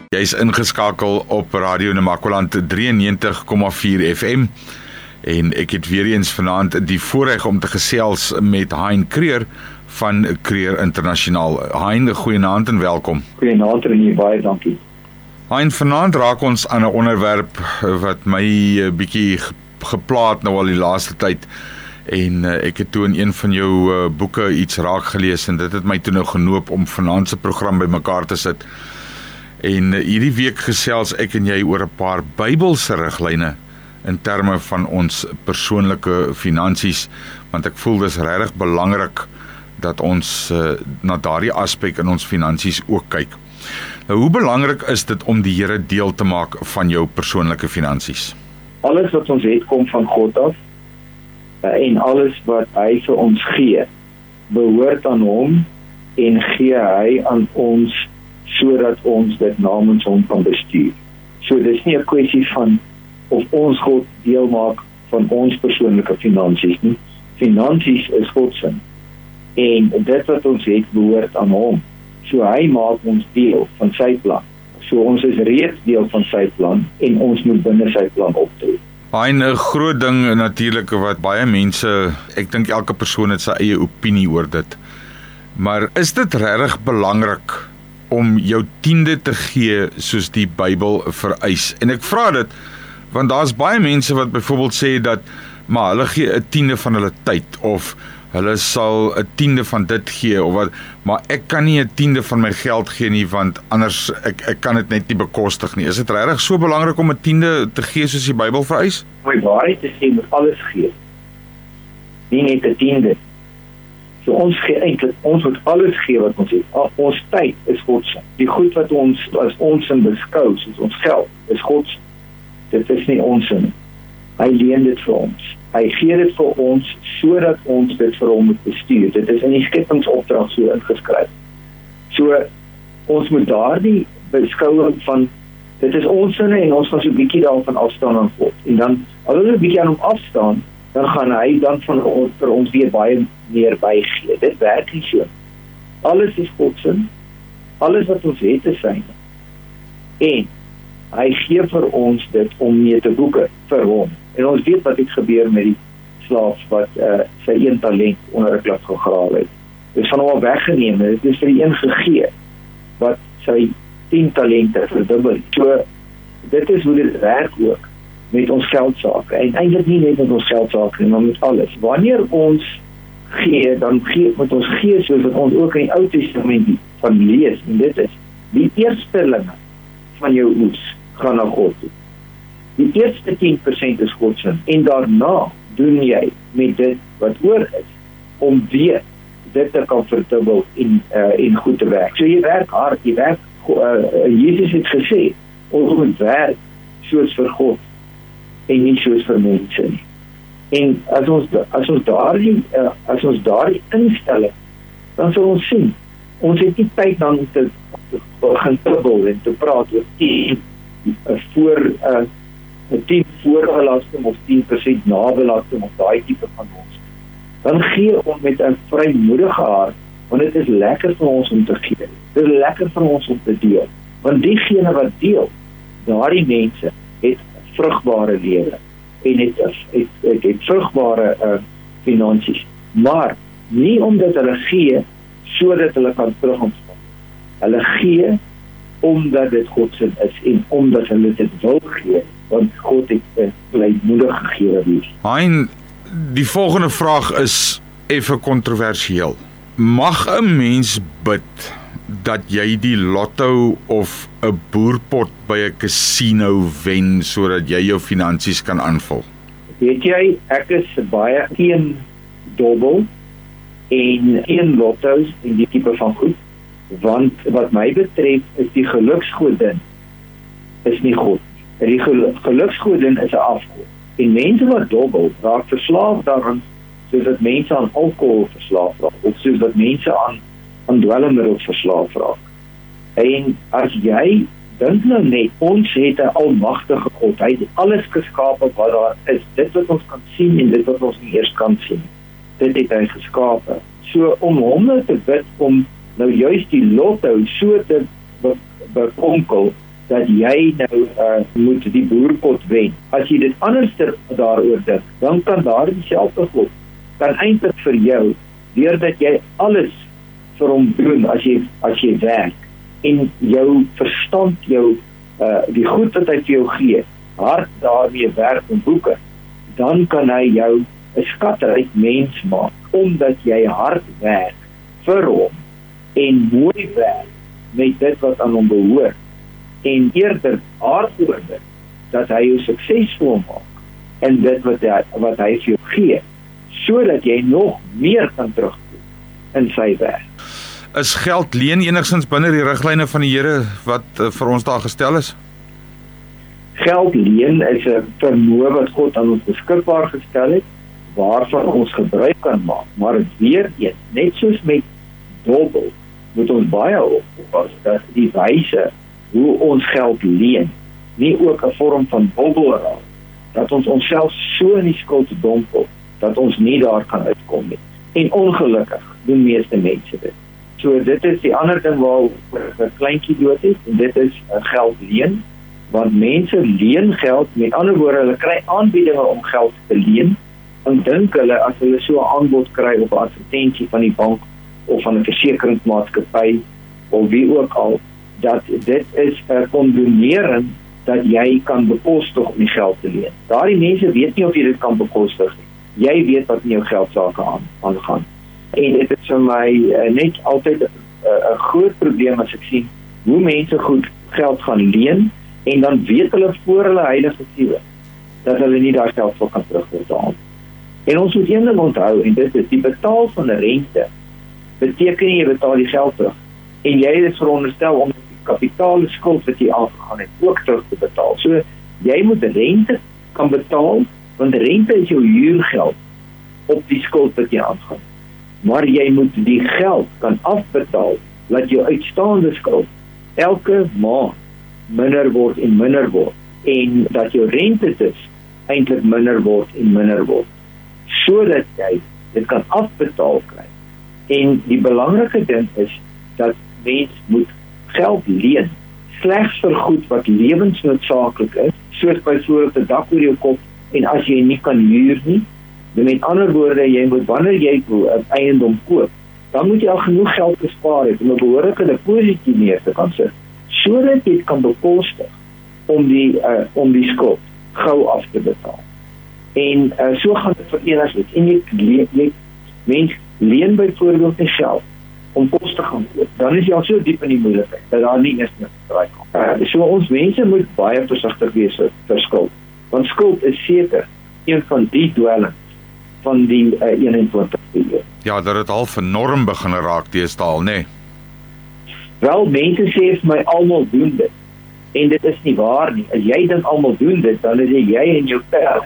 Jy is ingeskakel op Radio Namakoland 93,4 FM en ek het weer eens vanaand die voorreg om te gesels met Hein Creer van Creer Internasionaal. Hein, goeienaand en welkom. Goeienaand en baie dankie. Hein, vanaand raak ons aan 'n onderwerp wat my bietjie geplaat nou al die laaste tyd. En ek het toe in een van jou boeke iets raak gelees en dit het my toe nou genoop om vanaand se program bymekaar te sit. En hierdie week gesels ek en jy oor 'n paar Bybelse riglyne in terme van ons persoonlike finansies, want ek voel dis regtig belangrik dat ons na daardie aspek in ons finansies ook kyk. Nou, hoe belangrik is dit om die Here deel te maak van jou persoonlike finansies? Alles wat ons het kom van God af, en alles wat hy vir ons gee, behoort aan hom en gee hy aan ons sodat ons dit namens hom kan bestuur. So dis nie 'n kwessie van of ons God deel maak van ons persoonlike finansies nie. Finansies is God se. En dit wat ons het behoort aan hom. So hy maak ons deel van sy plan. So ons is reeds deel van sy plan en ons moet binne sy plan optree. 'n groot ding natuurlik wat baie mense, ek dink elke persoon het sy eie opinie oor dit. Maar is dit regtig belangrik om jou tiende te gee soos die Bybel vereis? En ek vra dit, want daar's baie mense wat byvoorbeeld sê dat, maar hulle gee 'n tiende van hulle tyd, of hulle sal 'n tiende van dit gee, of wat, maar ek kan nie 'n tiende van my geld gee nie, want anders, ek kan dit net nie bekostig nie. Is dit regtig so belangrik om 'n tiende te gee soos die Bybel vereis? Om die waarheid te sê, moet alles gee. Nie net 'n tiende. So ons moet alles gee wat ons het. Ons tyd is God se. Die goed wat ons as ons in beskou, soos ons geld, is God se. Dit is nie ons nie. Hy leen dit vir ons. Hy gee dit vir ons sodat ons dit vir hom moet bestuur. Dit is in die skepingsopdrag so ingeskryf. So ons moet daardie beskouing van dit is ons sinne en ons gaan so 'n bietjie daarvan afstaan aan God. En dan as ons 'n bietjie aan hom afstaan, dan gaan hy dan van ons vir ons weer baie meer bygee. Dit werk nie so. Alles is God se. Alles wat ons het is syne. En hy gee vir ons dit om mee te boeke vir hom. En ons weet wat het gebeur met die slaaf wat sy 1 talent onder 'n klip gegrawe het. Dit is van hom weggeneem. Dit is vir die een gegee wat sy 10 talente verdubbel. So dit is hoe dit werk ook met ons geldsake. En eintlik nie net met ons geldsake nie, maar met alles. Wanneer ons gee, dan moet ons gee soos wat ons ook in die Ou Testament van lees. En dit is die eerstelinge van jou oes gaan na God toe. Die eerste 10% is God se. En daarna doen jy met dit wat oor is om weer dit te kan verdubbel en goed te werk. So jy werk hard, jy werk. Jesus het gesê ons moet werk soos vir God en nie soos vir mense nie. En as ons daardie instelling, dan sal ons sien, ons het nie tyd dan om te begin dubbel en te praat oor 10 voorbelasting of 10% nabelasting of daai tipe van ons. Dan gee ons met 'n vrymoedige hart, want dit is lekker vir ons om te gee. Dit is lekker vir ons om te deel. Want diegene wat deel, daardie mense het vrugbare lewe en het vrugbare finansies. Maar nie omdat hulle gee sodat hulle kan terugontvang. Hulle gee omdat dit God se is en omdat hulle dit wil gee, want God het blydmoedig gegee. Hein, die volgende vraag is effe kontroversieel. Mag 'n mens bid dat jy die lotto of 'n boerpot by 'n casino wen sodat jy jou finansies kan aanvul? Weet jy, ek is baie teen dobbel en teen lotto's en die tipe van goed, want wat my betref is die geluksgodin is nie God. Die geluksgodin is 'n afgod. En mense wat dobbel raak verslaaf daaraan, soos dat mense aan alkohol verslaaf raak, of soos dat mense aan dwelmmiddels verslaaf raak. En as jy dink nou net, ons het 'n almagtige God, hy het alles geskape wat daar is, dit wat ons kan sien en dit wat ons nie eers kan sien, dit het hy geskape. So om hom nou te bid om nou juist die lotto so te bekonkel dat jy nou moet die boerpot wen. As jy dit anderster daaroor dink, dan kan daar dieselfde God kan eintlik vir jou, deurdat jy alles vir hom doen as jy werk, en jou verstand, die goed wat hy vir jou gee, hard daarmee werk en boeke, dan kan hy jou 'n skatryk mens maak, omdat jy hard werk vir hom, en mooi werk met dit wat aan hom behoort, en eerder aardwoorde, dat hy jou suksesvol maak, in dit wat hy vir jou gee, sodat jy nog meer kan terugdoen in sy werk. Is geld leen enigstens binne die riglyne van die Here wat vir ons daar gestel is? Geld leen is 'n vermoë wat God aan ons beskikbaar gestel het, waarvan ons gebruik kan maak. Maar weer eens, net soos met dobbel, moet ons baie oppas dat die wyse hoe ons geld leen, nie ook 'n vorm van dobbel raak, dat ons onsself so in die skuld dompel, dat ons nie daar kan uitkom nie. En ongelukkig doen meeste mense dit. So dit is die ander ding waar 'n kleintjie dood is, en dit is geld leen, want mense leen geld, met ander woorde, hulle kry aanbiedinge om geld te leen, en dink hulle, as hulle so 'n aanbod kry op 'n advertensie van die bank, of van 'n versekeringsmaatskappy, of wie ook al, dat dit is 'n kondonering dat jy kan bekostig om die geld te leen. Daardie mense weet nie of jy dit kan bekostig nie. Jy weet wat in jou geldsake aangaan. En dit is vir my net altyd 'n groot probleem as ek sien hoe mense goed geld gaan leen, en dan weet hulle voor hulle heilige siele dat hulle nie daar geld vir kan terugbetaal. En ons moet een ding onthou, en dit is die betaal van 'n rente beteken jy betaal die geld terug, en jy is veronderstel om die kapitale skuld wat jy aangegaan het ook terug te betaal. So jy moet rente kan betaal, want rente is jou huurgeld op die skuld wat jy aangaan. Maar jy moet die geld kan afbetaal, dat jou uitstaande skuld elke maand minder word, en dat jou rente dus eintlik minder word, sodat jy dit kan afbetaal kry. En die belangrike ding is, dat mens moet geld leen, slegs vir goed wat lewensnoodsaaklik is, soos byvoorbeeld 'n dak oor jou kop, en as jy nie kan huur nie, met ander woorde, jy moet, wanneer jy 'n eiendom koop, dan moet jy al genoeg geld gespaar het, om 'n behoorlike deposito neer te kan sit, sodat jy kan bekostig om die skuld gou af te betaal. En so gaan dit vir enigheid. En jy mens leen byvoorbeeld nie geld om kos te gaan koop, dan is jy al so diep in die moeilikheid, dat daar nie eens meer draai kan. So ons mense moet baie versigtig wees vir skuld, want skuld is seker een van die dwelms van die 21ste eeu. Ja, dat het half 'n norm begin raak deesdae, nê? Wel, mense sê vir my, almal doen dit, en dit is nie waar nie. As jy dink almal doen dit, dan is jy en jou pel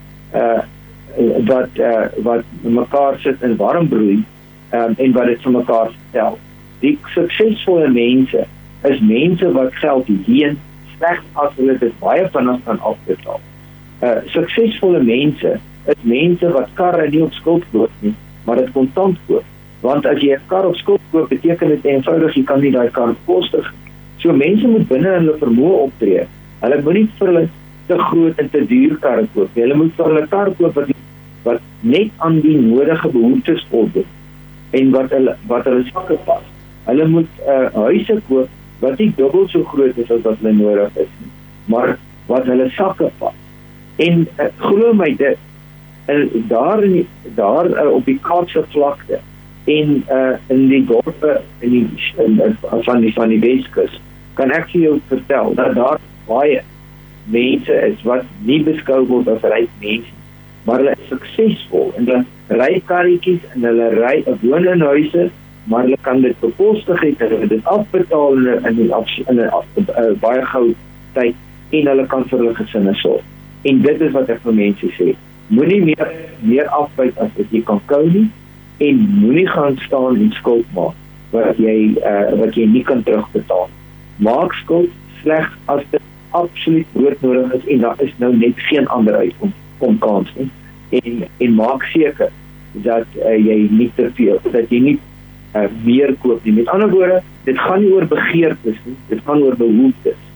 wat mekaar sit in warm broei, en wat dit vir mekaar vertel. Die suksesvolle mense is mense wat geld leen, slegs as hulle dit baie vinnig kan afbetaal. Suksesvolle mense is mense wat karre nie op skuld koop nie, maar dit kontant koop. Want as jy 'n kar op skuld koop, beteken dit eenvoudig jy kan nie daai kar bekostig. So mense moet binne hulle vermoë optree. Hulle moet nie vir hulle te groot en te duur karre koop nie. Hulle moet vir hulle kar koop wat net aan die nodige behoeftes voldoen, en wat hulle sakke pas. Hulle moet huise koop wat nie dubbel so groot is as wat hulle nodig is nie, maar wat hulle sakke pas. En glo my dit, daar op die Kaapse vlakte, en in die dorpe van die Weskus, kan ek vir jou vertel dat daar baie mense is wat nie beskou word as ryk mense, maar hulle is suksesvol, en hulle ry karretjies, en hulle woon in huise, maar hulle kan dit bekostig het, hulle dit afbetaal in 'n baie gou tyd, en hulle kan vir hulle gesinne sorg. En dit is wat ek vir mense sê, moenie meer afbyt as wat jy kan kou nie, en moenie gaan staan en skuld maak wat jy nie kan terugbetaal. Maak skuld slegs as dit absoluut broodnodig is, en daar is nou net geen ander uitkomkans nie. En maak seker dat jy nie te veel, dat jy nie meer koop nie. Met ander woorde, dit gaan nie oor begeertes nie, dit gaan oor behoeftes.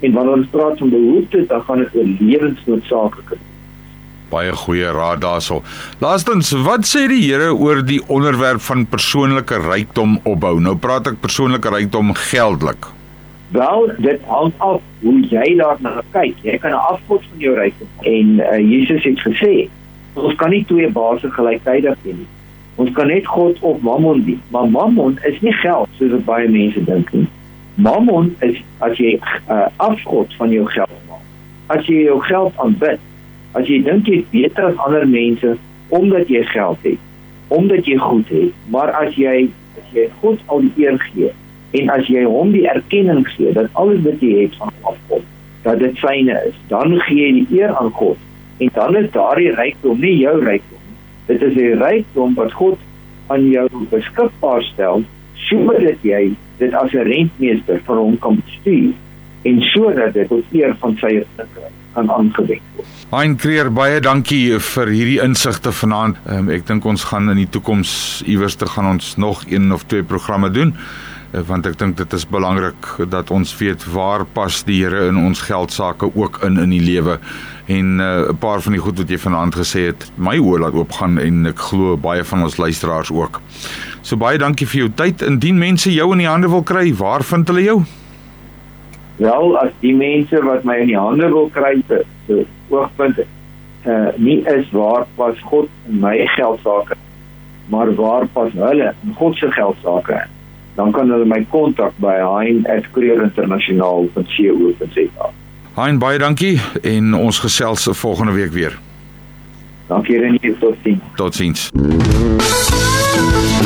En wanneer ons praat van behoeftes, dan gaan dit oor lewensnoodsaaklike. Baie goeie raad daarso. Laastens, wat sê die Here oor die onderwerp van persoonlike rykdom opbou? Nou praat ek persoonlike rykdom geldelik. Wel, dit hang af hoe jy daarna kyk. Jy kan 'n afgod van jou rykdom. En Jesus het gesê, ons kan nie twee baase gelyktydig hê nie. Ons kan net God of Mammon dien. Maar Mammon is nie geld, soos wat baie mense dink nie. Mammon is as jy afgod van jou geld maak. As jy jou geld aanbid, as jy dink jy is beter as ander mense, omdat jy geld het, omdat jy goed het, maar as jy God al die eer gee, en as jy hom die erkenning gee, dat alles wat jy het van afkom, dat dit syne is, dan gee jy die eer aan God, en dan is daardie rykdom nie jou rykdom, dit is die rykdom wat God aan jou beskikbaar stel, sodat jy dit as 'n rentmeester vir hom kan bestuur, en sodat dit tot eer van sy kan aangewend word. Hein Creer, baie dankie vir hierdie insigte vanaand. Ek dink ons gaan in die toekoms iewers te gaan ons nog 1 of 2 programme doen, want ek dink dit is belangrik dat ons weet waar pas die Here in ons geldsake ook in die lewe. En 'n paar van die goed wat jy vanaand gesê het, my oë laat oopgaan en ek glo baie van ons luisteraars ook. So baie dankie vir jou tyd. Indien mense jou in die hande wil kry, waar vind hulle jou? Wel, as die mense wat my in die hande wil kry, se oogpunt nie is waar pas God in my geldsake, maar waar pas hulle in God se geldsake, dan kan hulle my kontak by hein@creerinternasionaal.co.za. Hein, baie dankie en ons gesels volgende week weer. Dankie Renier, tot ziens. Tot ziens.